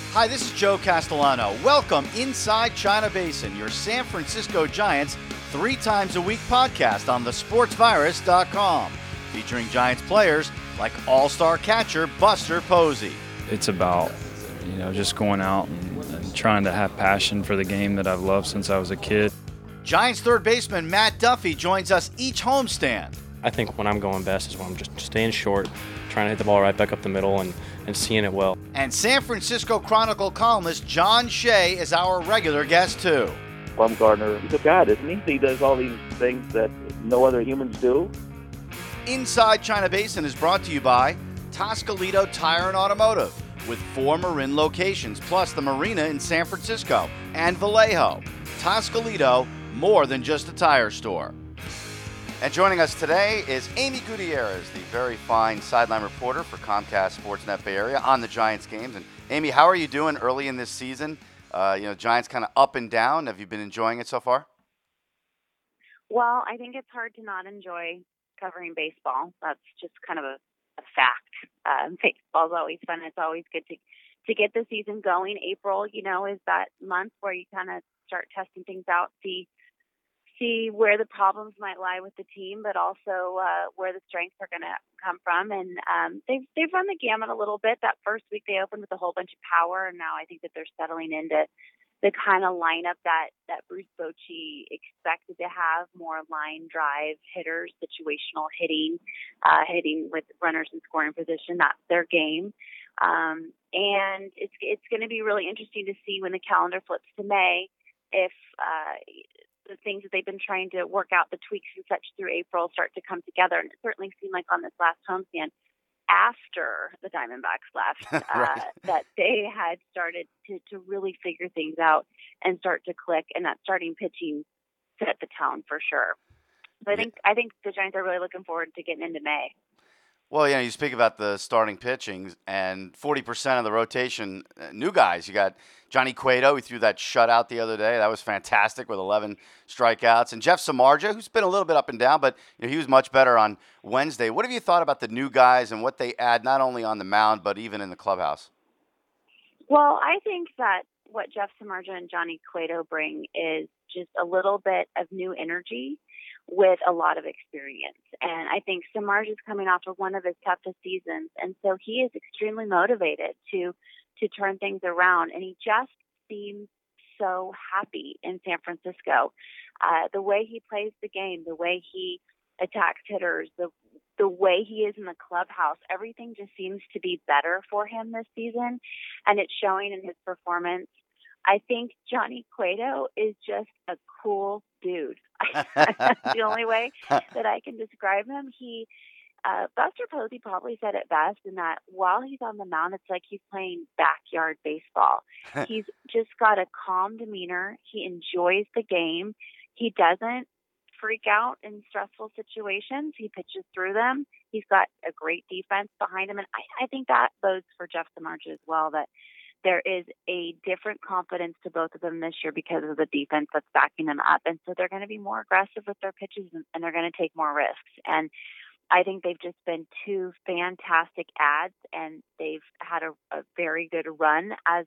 Hi, this is Joe Castellano. Welcome inside China Basin, your San Francisco Giants 3 times a week podcast on thesportsvirus.com, featuring Giants players like all-star catcher Buster Posey. It's about, just going out and trying to have passion for the game that I've loved since I was a kid. Giants third baseman Matt Duffy joins us each homestand. I think when I'm going best is when I'm just staying short, trying to hit the ball right back up the middle and seeing it well. And San Francisco Chronicle columnist John Shea is our regular guest, too. Bumgarner, he's a god, isn't he? He does all these things that no other humans do. Inside China Basin is brought to you by Toscalito Tire and Automotive, with 4 Marin locations, plus the Marina in San Francisco, and Vallejo. Toscalito, more than just a tire store. And joining us today is Amy Gutierrez, the very fine sideline reporter for Comcast Sportsnet Bay Area on the Giants games. And Amy, how are you doing early in this season? Giants kind of up and down. Have you been enjoying it so far? Well, I think it's hard to not enjoy covering baseball. That's just kind of a fact. Baseball's always fun. It's always good to get the season going. April, is that month where you kind of start testing things out, see where the problems might lie with the team, but also where the strengths are going to come from. And they've run the gamut a little bit. That first week they opened with a whole bunch of power, and now I think that they're settling into the kind of lineup that Bruce Bochy expected to have: more line drive hitters, situational hitting with runners in scoring position. That's their game. And it's going to be really interesting to see when the calendar flips to May if the things that they've been trying to work out, the tweaks and such through April, start to come together. And it certainly seemed like on this last homestand, after the Diamondbacks left, Right. that they had started to really figure things out and start to click, and that starting pitching set the tone for sure. So I think the Giants are really looking forward to getting into May. Well, you speak about the starting pitching, and 40% of the rotation, new guys. You got Johnny Cueto, who threw that shutout the other day. That was fantastic with 11 strikeouts. And Jeff Samardzija, who's been a little bit up and down, but he was much better on Wednesday. What have you thought about the new guys and what they add, not only on the mound, but even in the clubhouse? Well, I think that what Jeff Samardzija and Johnny Cueto bring is just a little bit of new energy with a lot of experience. And I think Samardzija is coming off of one of his toughest seasons, and so he is extremely motivated to turn things around, and he just seems so happy in San Francisco. The way he plays the game, the way he attacks hitters, the way he is in the clubhouse, everything just seems to be better for him this season, and it's showing in his performance. I think Johnny Cueto is just a cool dude. That's the only way that I can describe him. Buster Posey probably said it best in that while he's on the mound, it's like he's playing backyard baseball. He's just got a calm demeanor. He enjoys the game. He doesn't freak out in stressful situations. He pitches through them. He's got a great defense behind him. And I think that bodes for Jeff Samardzija as well, that there is a different confidence to both of them this year because of the defense that's backing them up. And so they're going to be more aggressive with their pitches, and they're going to take more risks. And I think they've just been 2 fantastic adds, and they've had a very good run as,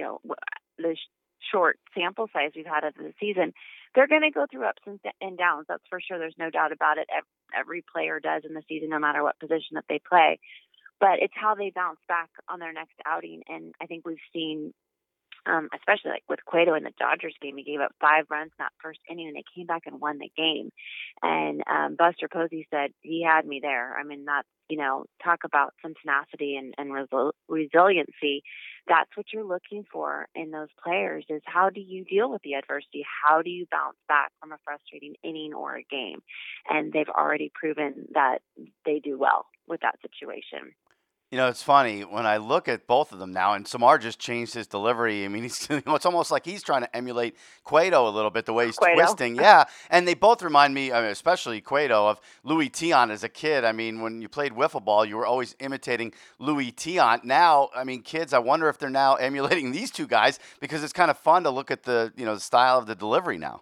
the short sample size we've had of the season. They're going to go through ups and downs. That's for sure. There's no doubt about it. Every player does in the season, no matter what position that they play. But it's how they bounce back on their next outing. And I think we've seen, especially like with Cueto in the Dodgers game, he gave up 5 runs in that first inning, and they came back and won the game. And Buster Posey said, he had me there. I mean, that's, talk about some tenacity and resiliency. That's what you're looking for in those players, is how do you deal with the adversity? How do you bounce back from a frustrating inning or a game? And they've already proven that they do well with that situation. It's funny when I look at both of them now, and Samar just changed his delivery. I mean, it's almost like he's trying to emulate Cueto a little bit, the way he's twisting. Yeah, and they both remind me, especially Cueto, of Louis Tiant as a kid. I mean, when you played wiffle ball, you were always imitating Louis Tiant. Now, kids, I wonder if they're now emulating these 2 guys, because it's kind of fun to look at the style of the delivery now.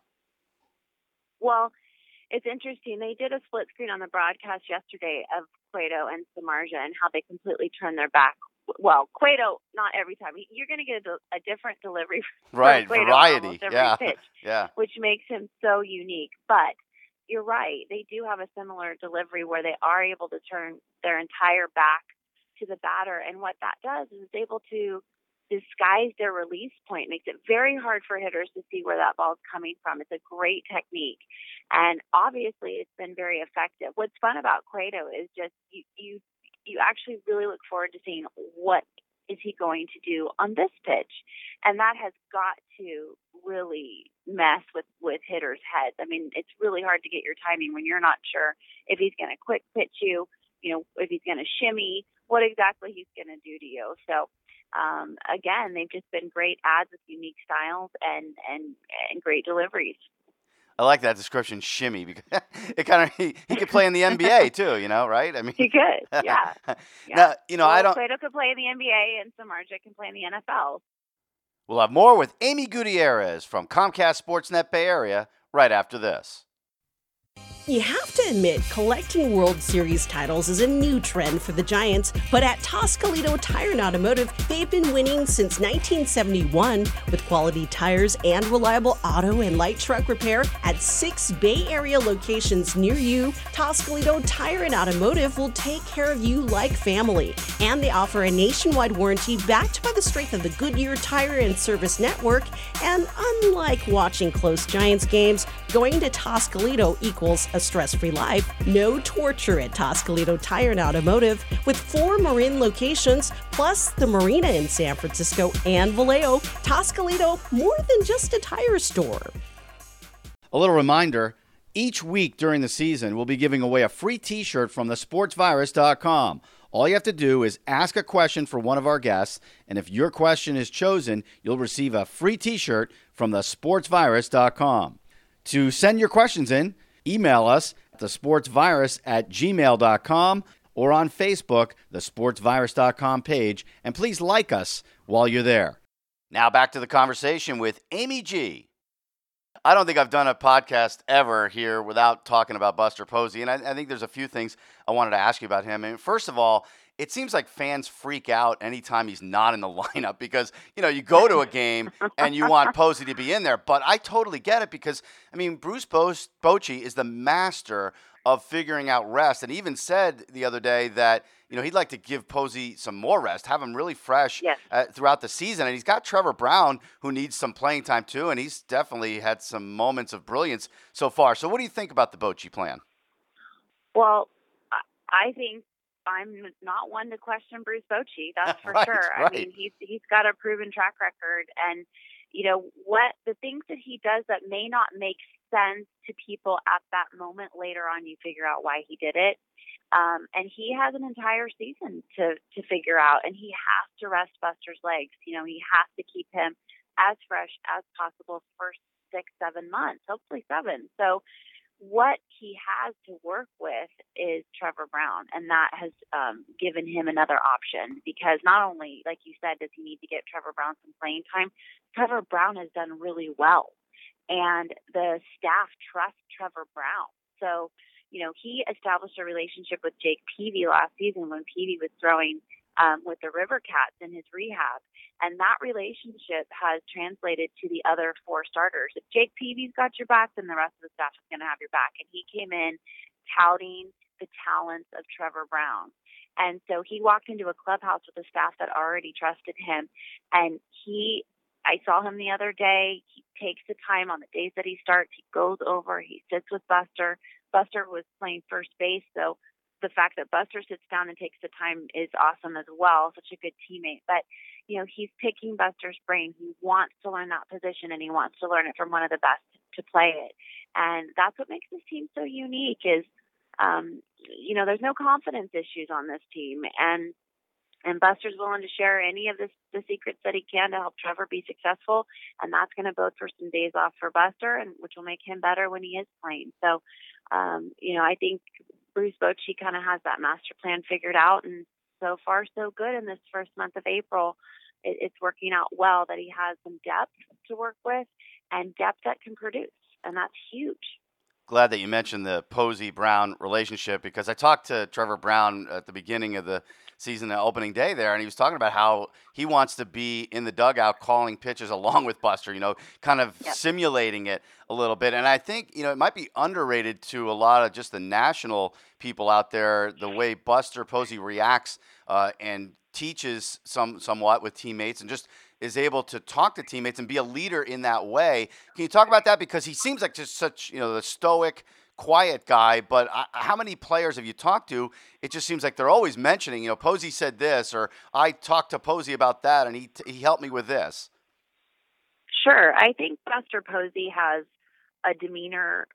Well, it's interesting. They did a split screen on the broadcast yesterday of Cueto and Samardzija and how they completely turned their back well, Cueto, not every time. You're going to get a different delivery from Right, Cueto variety. almost every Yeah, pitch, yeah. which makes him so unique. But you're right. They do have a similar delivery where they are able to turn their entire back to the batter. And what that does is it's able to disguise their release point. Makes it very hard for hitters to see where that ball's coming from. It's a great technique. And obviously it's been very effective. What's fun about Cueto is just you actually really look forward to seeing what is he going to do on this pitch. And that has got to really mess with hitters' heads. I mean, it's really hard to get your timing when you're not sure if he's going to quick pitch you, if he's going to shimmy, what exactly he's going to do to you. So, again, they've just been great ads with unique styles and great deliveries. I like that description, shimmy, because it kind of he could play in the NBA too, right? I mean, he could, yeah. Now, I don't. Cueto could play in the NBA, and Samardzija can play in the NFL. We'll have more with Amy Gutierrez from Comcast Sportsnet Bay Area right after this. You have to admit, collecting World Series titles is a new trend for the Giants, but at Toscalito Tire and Automotive, they've been winning since 1971 with quality tires and reliable auto and light truck repair at 6 Bay Area locations near you. Toscalito Tire and Automotive will take care of you like family, and they offer a nationwide warranty backed by the strength of the Goodyear Tire and Service Network. And unlike watching close Giants games, going to Toscalito equals a stress-free life. No torture at Toscalito Tire and Automotive with 4 Marin locations, plus the Marina in San Francisco and Vallejo. Toscalito, more than just a tire store. A little reminder, each week during the season, we'll be giving away a free t-shirt from thesportsvirus.com. All you have to do is ask a question for one of our guests, and if your question is chosen, you'll receive a free t-shirt from thesportsvirus.com. To send your questions in, email us at thesportsvirus@gmail.com or on Facebook, the sportsvirus.com page, and please like us while you're there. Now back to the conversation with Amy G. I don't think I've done a podcast ever here without talking about Buster Posey, and I think there's a few things I wanted to ask you about him. And first of all, it seems like fans freak out anytime he's not in the lineup because, you go to a game and you want Posey to be in there. But I totally get it because, Bruce Bochy is the master of figuring out rest, and he even said the other day that, he'd like to give Posey some more rest, have him really fresh throughout the season. And he's got Trevor Brown, who needs some playing time too, and he's definitely had some moments of brilliance so far. So what do you think about the Bochy plan? Well, I think I'm not one to question Bruce Bochy, that's for sure. Right. I mean, he's got a proven track record, and what the things that he does that may not make sense to people at that moment, later on you figure out why he did it. And he has an entire season to figure out, and he has to rest Buster's legs. He has to keep him as fresh as possible for 6-7 months, hopefully 7. So what he has to work with is Trevor Brown, and that has given him another option, because not only, like you said, does he need to get Trevor Brown some playing time, Trevor Brown has done really well, and the staff trusts Trevor Brown. So, he established a relationship with Jake Peavy last season when Peavy was throwing with the River Cats in his rehab. And that relationship has translated to the other 4 starters. If Jake Peavy's got your back, then the rest of the staff is going to have your back. And he came in touting the talents of Trevor Brown. And so he walked into a clubhouse with a staff that already trusted him. And I saw him the other day. He takes the time on the days that he starts. He goes over, he sits with Buster. Buster was playing first base, so the fact that Buster sits down and takes the time is awesome as well. Such a good teammate. But, he's picking Buster's brain. He wants to learn that position, and he wants to learn it from one of the best to play it. And that's what makes this team so unique is, there's no confidence issues on this team. And Buster's willing to share any of the secrets that he can to help Trevor be successful. And that's going to bode for some days off for Buster, and which will make him better when he is playing. So, I think Bruce Bochy kind of has that master plan figured out, and so far so good in this first month of April. It's working out well that he has some depth to work with and depth that can produce, and that's huge. Glad that you mentioned the Posey-Brown relationship, because I talked to Trevor Brown at the beginning of the season opening day there, and he was talking about how he wants to be in the dugout calling pitches along with Buster, kind of Yep. simulating it a little bit. And I think, it might be underrated to a lot of just the national people out there, the way Buster Posey reacts and teaches somewhat with teammates and just is able to talk to teammates and be a leader in that way. Can you talk about that? Because he seems like just such, the stoic, quiet guy, but how many players have you talked to? It just seems like they're always mentioning, Posey said this, or I talked to Posey about that, and he helped me with this. Sure. I think Buster Posey has a demeanor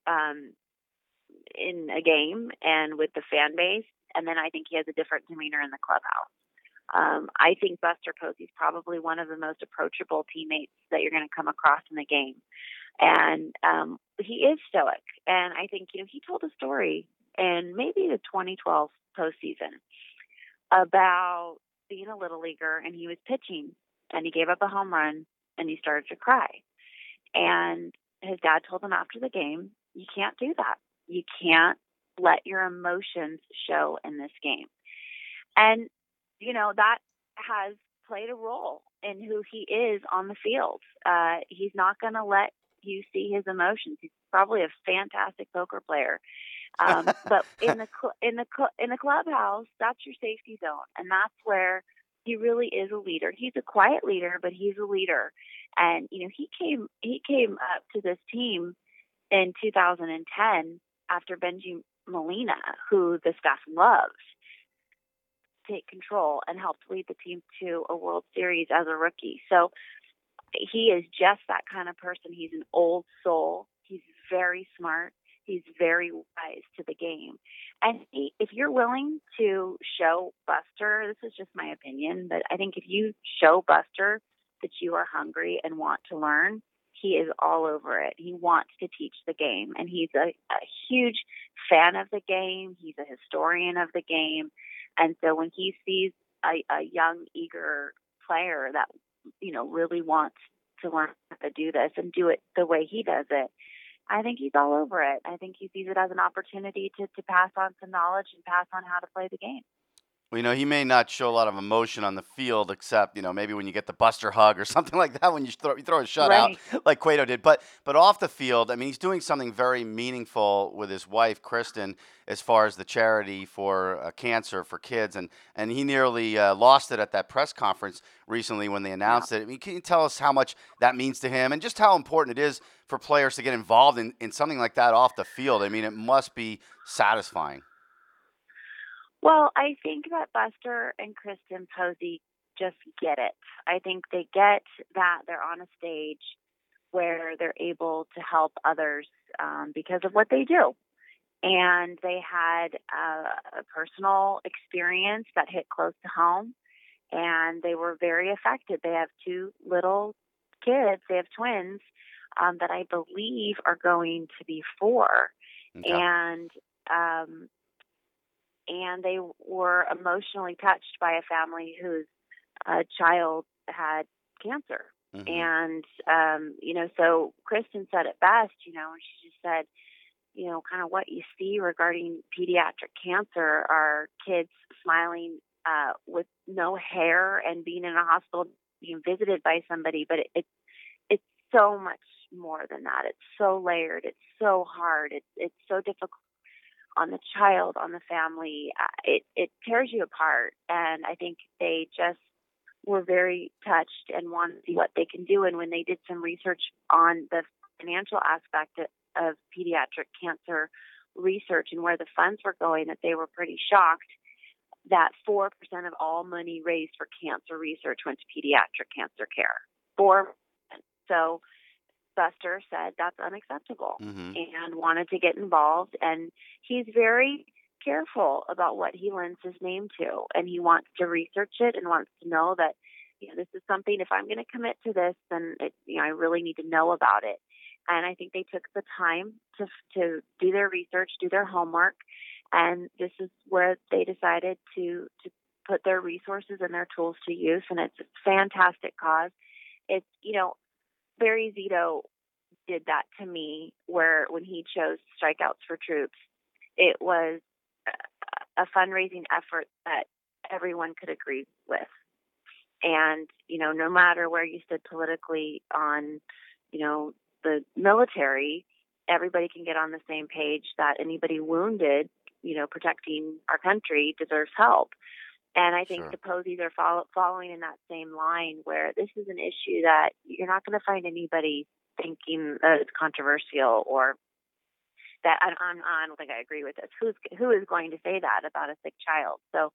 in a game and with the fan base, and then I think he has a different demeanor in the clubhouse. I think Buster Posey is probably one of the most approachable teammates that you're going to come across in the game. And he is stoic. And I think, he told a story in maybe the 2012 postseason about being a little leaguer, and he was pitching and he gave up a home run and he started to cry. And his dad told him after the game, you can't do that. You can't let your emotions show in this game. And, that has played a role in who he is on the field. He's not going to let you see his emotions. He's probably a fantastic poker player. But in the clubhouse, that's your safety zone. And that's where he really is a leader. He's a quiet leader, but he's a leader. And, he came up to this team in 2010 after Benji Molina, who the staff loves, take control and helped lead the team to a World Series as a rookie. So he is just that kind of person. He's an old soul. He's very smart. He's very wise to the game. And if you're willing to show Buster, this is just my opinion, but I think if you show Buster that you are hungry and want to learn, he is all over it. He wants to teach the game, and he's a huge fan of the game. He's a historian of the game. And so when he sees a young, eager player that, really wants to learn how to do this and do it the way he does it, I think he's all over it. I think he sees it as an opportunity to pass on some knowledge and pass on how to play the game. Well, he may not show a lot of emotion on the field, except, maybe when you get the Buster hug or something like that, when you throw a shutout Right. like Cueto did. But off the field, he's doing something very meaningful with his wife, Kristen, as far as the charity for cancer for kids. And he nearly lost it at that press conference recently when they announced it. Can you tell us how much that means to him and just how important it is for players to get involved in something like that off the field? It must be satisfying. Well, I think that Buster and Kristen Posey just get it. I think they get that they're on a stage where they're able to help others because of what they do. And they had a personal experience that hit close to home, and they were very affected. They have two little kids. They have twins that I believe are going to be 4. Okay. And they were emotionally touched by a family whose child had cancer. Mm-hmm. And, so Kristen said it best, she just said, kind of what you see regarding pediatric cancer are kids smiling with no hair and being in a hospital, being visited by somebody. But it's so much more than that. It's so layered. It's so hard. It's so difficult on the child, on the family. It tears you apart. And I think they just were very touched and wanted to see what they can do. And when they did some research on the financial aspect of pediatric cancer research and where the funds were going, that they were pretty shocked that 4% of all money raised for cancer research went to pediatric cancer care. 4%. So Buster said that's unacceptable, mm-hmm. and wanted to get involved. And he's very careful about what he lends his name to, and he wants to research it and wants to know that, this is something, if I'm going to commit to this, then I really need to know about it. And I think they took the time to do their research, do their homework, and this is where they decided to put their resources and their tools to use. And it's a fantastic cause. It's, Barry Zito did that to me, where when he chose Strikeouts for Troops, it was a fundraising effort that everyone could agree with. And, no matter where you stood politically on, the military, everybody can get on the same page that anybody wounded, protecting our country deserves help. And I think Sure. the Posies are following in that same line, where this is an issue that you're not going to find anybody thinking that it's controversial, or that I don't think I agree with this. Who is going to say that about a sick child? So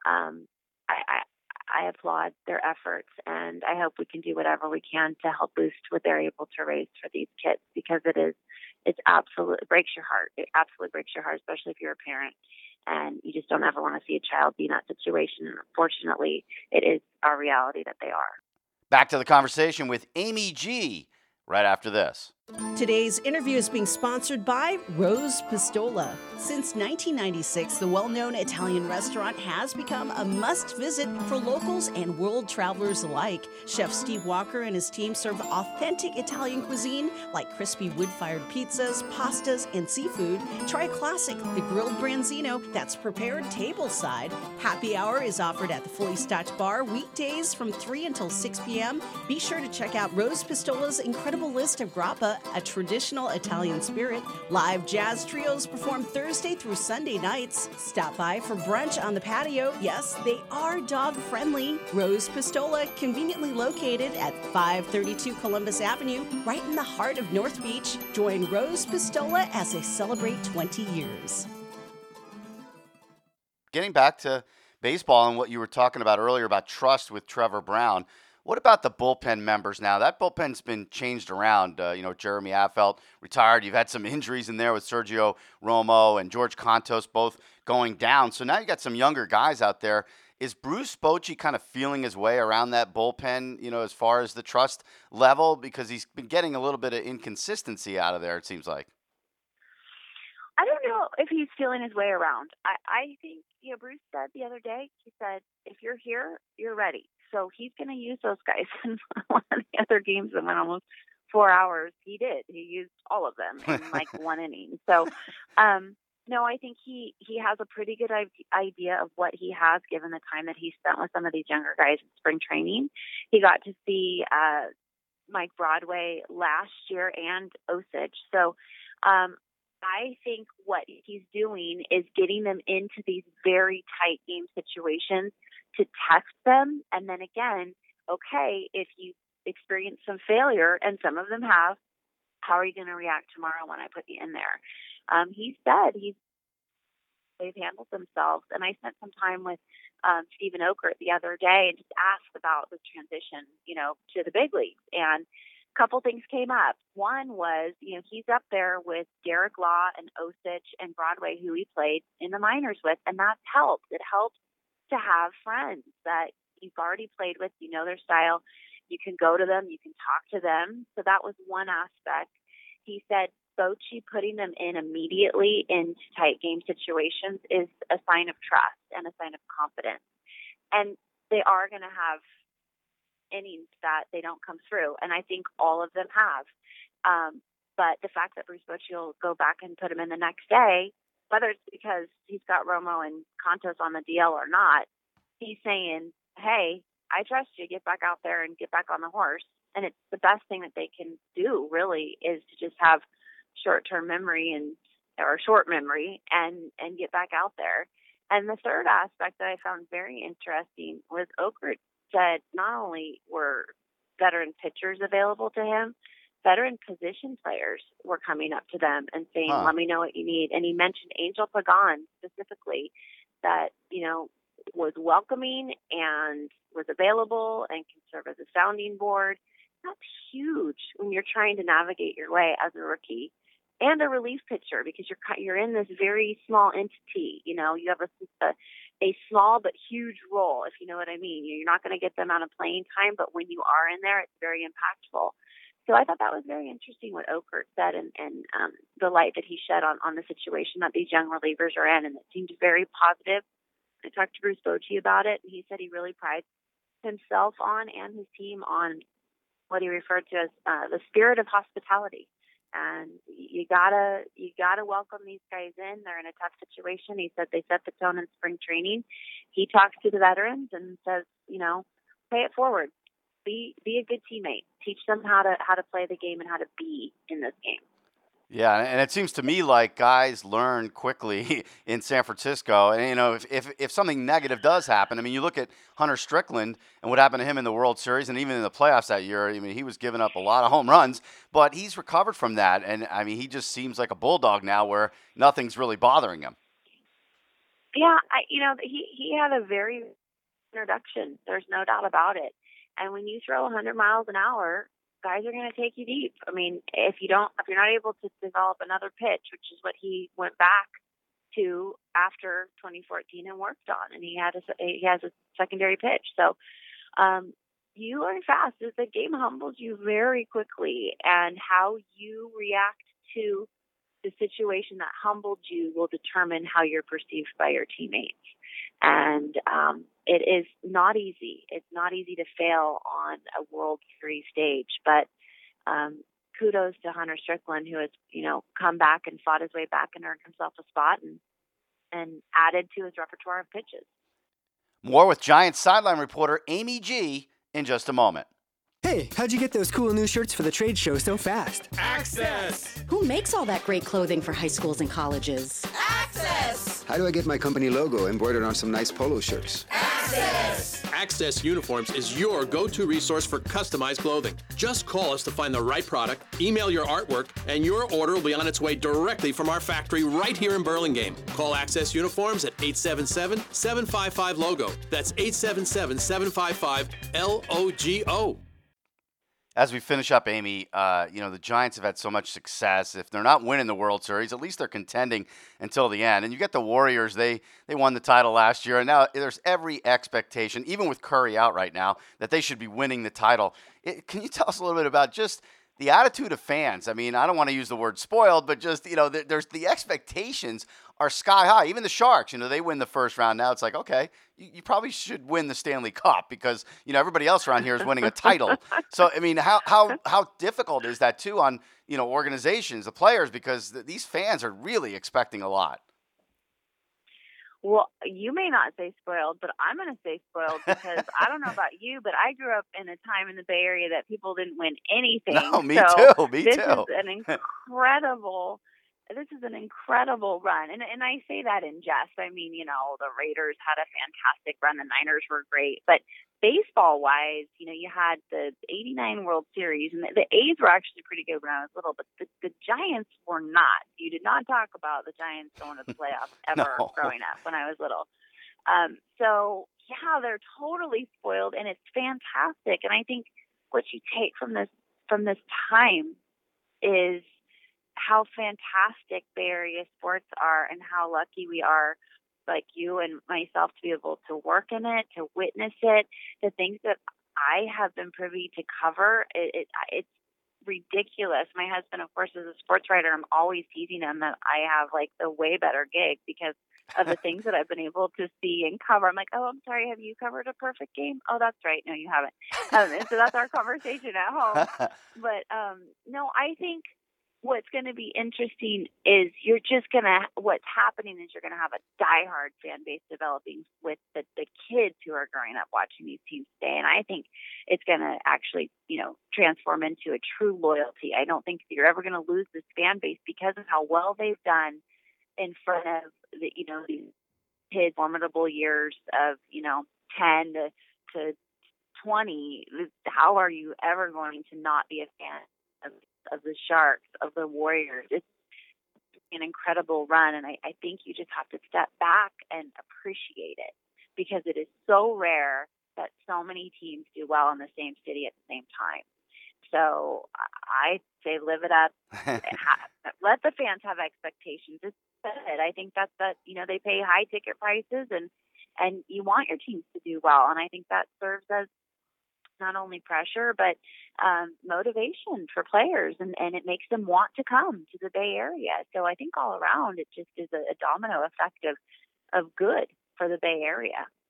I applaud their efforts, and I hope we can do whatever we can to help boost what they're able to raise for these kids, because it absolutely breaks your heart. It absolutely breaks your heart, especially if you're a parent and you just don't ever want to see a child be in that situation. And unfortunately, it is our reality that they are. Back to the conversation with Amy G right after this. Today's interview is being sponsored by Rose Pistola. Since 1996, the well-known Italian restaurant has become a must-visit for locals and world travelers alike. Chef Steve Walker and his team serve authentic Italian cuisine like crispy wood-fired pizzas, pastas, and seafood. Try a classic, the grilled branzino, that's prepared tableside. Happy hour is offered at the Fully Stocked Bar weekdays from 3 until 6 p.m. Be sure to check out Rose Pistola's incredible list of grappa, a traditional Italian spirit. Live jazz trios perform Thursday through Sunday nights. Stop by for brunch on the patio. Yes, they are dog-friendly. Rose Pistola, conveniently located at 532 Columbus Avenue, right in the heart of North Beach. Join Rose Pistola as they celebrate 20 years. Getting back to baseball and what you were talking about earlier about trust with Trevor Brown, what about the bullpen members now? That bullpen's been changed around. Jeremy Affeldt retired. You've had some injuries in there with Sergio Romo and George Contos both going down. So now you got some younger guys out there. Is Bruce Bochy kind of feeling his way around that bullpen, as far as the trust level? Because he's been getting a little bit of inconsistency out of there, it seems like. I don't know if he's feeling his way around. I think, Bruce said the other day, he said, if you're here, you're ready. So he's going to use those guys. In one of the other games that went almost 4 hours, he did. He used all of them in like one inning. So, no, I think he has a pretty good idea of what he has, given the time that he spent with some of these younger guys in spring training. He got to see Mike Broadway last year and Osich. So, I think what he's doing is getting them into these very tight game situations to test them. And then again, okay, if you experience some failure, and some of them have, how are you going to react tomorrow when I put you in there? He said they've handled themselves. And I spent some time with Stephen Okert the other day and just asked about the transition, to the big leagues. And couple things came up. One was, he's up there with Derek Law and Osich and Broadway, who he played in the minors with, and that's helped. It helps to have friends that you've already played with, their style. You can go to them, you can talk to them. So that was one aspect. He said Bochy putting them in immediately into tight game situations is a sign of trust and a sign of confidence. And they are going to have innings that they don't come through, and I think all of them have. But the fact that Bruce Bochy will go back and put him in the next day, whether it's because he's got Romo and Contos on the DL or not, he's saying, hey, I trust you, get back out there and get back on the horse. And it's the best thing that they can do, really, is to just have short-term memory or short memory and get back out there. And the third aspect that I found very interesting was Okert said not only were veteran pitchers available to him, veteran position players were coming up to them and saying, let me know what you need. And he mentioned Angel Pagan specifically, that, was welcoming and was available and can serve as a sounding board. That's huge when you're trying to navigate your way as a rookie and a relief pitcher, because you're in this very small entity. You have a small but huge role, if you know what I mean. You're not going to get them out of playing time, but when you are in there, it's very impactful. So I thought that was very interesting what Okert said and the light that he shed on the situation that these young relievers are in, and it seemed very positive. I talked to Bruce Bochy about it, and he said he really prides himself on and his team on what he referred to as the spirit of hospitality. and you gotta welcome these guys in. They're in a tough situation. He said they set the tone in spring training. He talks to the veterans and says, pay it forward. Be a good teammate. Teach them how to play the game and how to be in this game. Yeah, and it seems to me like guys learn quickly in San Francisco. And, if something negative does happen, I mean, you look at Hunter Strickland and what happened to him in the World Series and even in the playoffs that year. I mean, he was giving up a lot of home runs, but he's recovered from that. And, I mean, he just seems like a bulldog now where nothing's really bothering him. Yeah, he had a very introduction. There's no doubt about it. And when you throw 100 miles an hour, guys are going to take you deep. I mean, if you're not able to develop another pitch, which is what he went back to after 2014 and worked on, and he has a secondary pitch. So you learn fast. The game humbles you very quickly, and how you react to the situation that humbled you will determine how you're perceived by your teammates. And it is not easy. It's not easy to fail on a World Series stage, but kudos to Hunter Strickland, who has, come back and fought his way back and earned himself a spot and added to his repertoire of pitches. More with Giants sideline reporter Amy G in just a moment. Hey, how'd you get those cool new shirts for the trade show so fast? Access! Who makes all that great clothing for high schools and colleges? Access! How do I get my company logo embroidered on some nice polo shirts? Access! Access Uniforms is your go-to resource for customized clothing. Just call us to find the right product, email your artwork, and your order will be on its way directly from our factory right here in Burlingame. Call Access Uniforms at 877-755-LOGO. That's 877-755-LOGO. As we finish up, Amy, the Giants have had so much success. If they're not winning the World Series, at least they're contending until the end. And you get the Warriors. They won the title last year, and now there's every expectation, even with Curry out right now, that they should be winning the title. Can you tell us a little bit about just the attitude of fans? I mean, I don't want to use the word spoiled, but just, there's the expectations are sky high. Even the Sharks, they win the first round. Now it's like, okay, you probably should win the Stanley Cup because, everybody else around here is winning a title. So, I mean, how difficult is that too on, organizations, the players, because these fans are really expecting a lot. Well, you may not say spoiled, but I'm going to say spoiled because I don't know about you, but I grew up in a time in the Bay Area that people didn't win anything. No, me too. This is an incredible run. And I say that in jest. I mean, the Raiders had a fantastic run. The Niners were great. But baseball-wise, you had the 89 World Series, and the A's were actually pretty good when I was little, but the Giants were not. You did not talk about the Giants going to the playoffs ever growing up when I was little. So, yeah, they're totally spoiled, and it's fantastic. And I think what you take from this time is how fantastic Bay Area sports are and how lucky we are, like you and myself, to be able to work in it, to witness it. The things that I have been privy to cover, it's ridiculous. My husband, of course, is a sports writer. I'm always teasing him that I have like the way better gig because of the things that I've been able to see and cover. I'm like, oh, I'm sorry, have you covered a perfect game? Oh, that's right. No, you haven't. And so that's our conversation at home. But no, I think what's going to be interesting is what's happening is you're going to have a diehard fan base developing with the kids who are growing up watching these teams today. And I think it's going to actually, transform into a true loyalty. I don't think you're ever going to lose this fan base because of how well they've done in front of these kids' formidable years of, 10 to 20. How are you ever going to not be a fan of the Sharks, of the Warriors? It's an incredible run, and I think you just have to step back and appreciate it because it is so rare that so many teams do well in the same city at the same time. So I say live it up. Let the fans have expectations. It's good. I think that's they pay high ticket prices, and you want your teams to do well, and I think that serves as not only pressure, but motivation for players, and it makes them want to come to the Bay Area. So I think all around, it just is a domino effect of good for the Bay Area.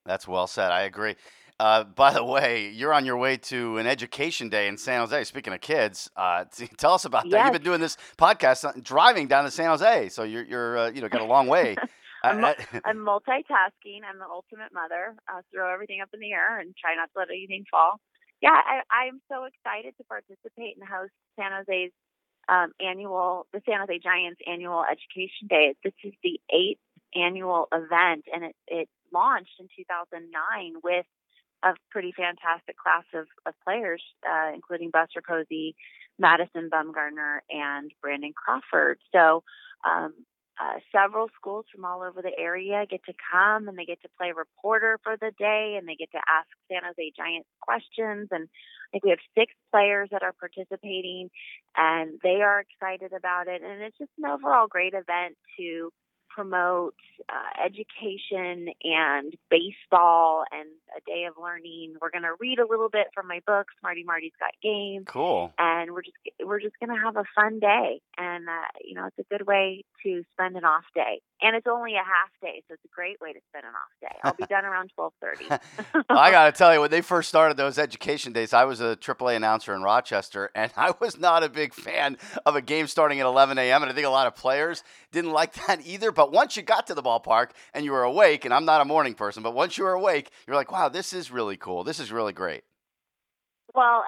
That's well said. I agree. By the way, you're on your way to an education day in San Jose. Speaking of kids, tell us about that. Yes. You've been doing this podcast driving down to San Jose, so you're got a long way. I'm multitasking. I'm the ultimate mother. Throw everything up in the air and try not to let anything fall. Yeah, I'm so excited to participate and host San Jose's the San Jose Giants annual Education Day. This is the 8th annual event, and it launched in 2009 with a pretty fantastic class of players, including Buster Posey, Madison Bumgarner, and Brandon Crawford. So several schools from all over the area get to come, and they get to play reporter for the day, and they get to ask San Jose Giants questions. And I think we have 6 players that are participating, and they are excited about it. And it's just an overall great event to promote education and baseball and a day of learning. We're going to read a little bit from my book, Smarty Marty's Got Game. Cool. And we're just going to have a fun day. And, it's a good way to spend an off day. And it's only a half day, so it's a great way to spend an off day. I'll be done around 12:30. I got to tell you, when they first started those education days, I was a AAA announcer in Rochester, and I was not a big fan of a game starting at 11 a.m., and I think a lot of players didn't like that either. But once you got to the ballpark and you were awake, and I'm not a morning person, but once you were awake, you're like, wow, this is really cool. This is really great. Well,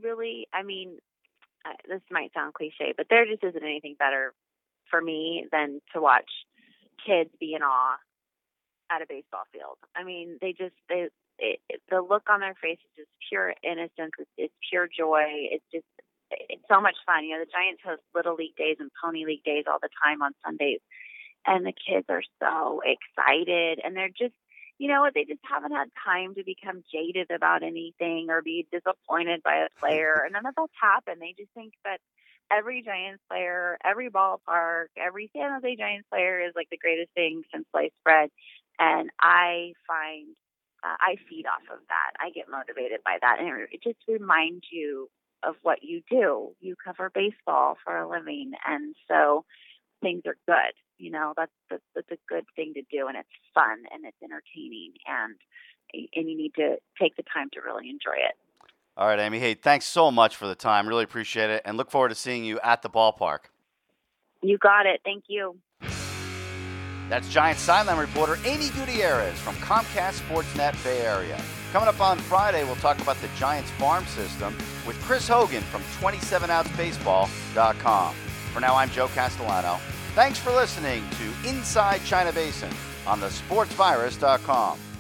this might sound cliche, but there just isn't anything better for me than to watch kids be in awe at a baseball field. I mean, the look on their face is just pure innocence. It's pure joy. It's so much fun. The Giants host Little League days and Pony League days all the time on Sundays, and the kids are so excited, and they're just, they just haven't had time to become jaded about anything or be disappointed by a player. And none of that's happened. They just think that every Giants player, every ballpark, every San Jose Giants player is like the greatest thing since sliced bread. And I find I feed off of that. I get motivated by that. And it just reminds you of what you do. You cover baseball for a living. And so things are good. That's a good thing to do. And it's fun and it's entertaining. And you need to take the time to really enjoy it. All right, Amy. Hey, thanks so much for the time. Really appreciate it. And look forward to seeing you at the ballpark. You got it. Thank you. That's Giants sideline reporter Amy Gutierrez from Comcast Sportsnet Bay Area. Coming up on Friday, we'll talk about the Giants farm system with Chris Hogan from 27OunceBaseball.com. For now, I'm Joe Castellano. Thanks for listening to Inside China Basin on thesportsvirus.com.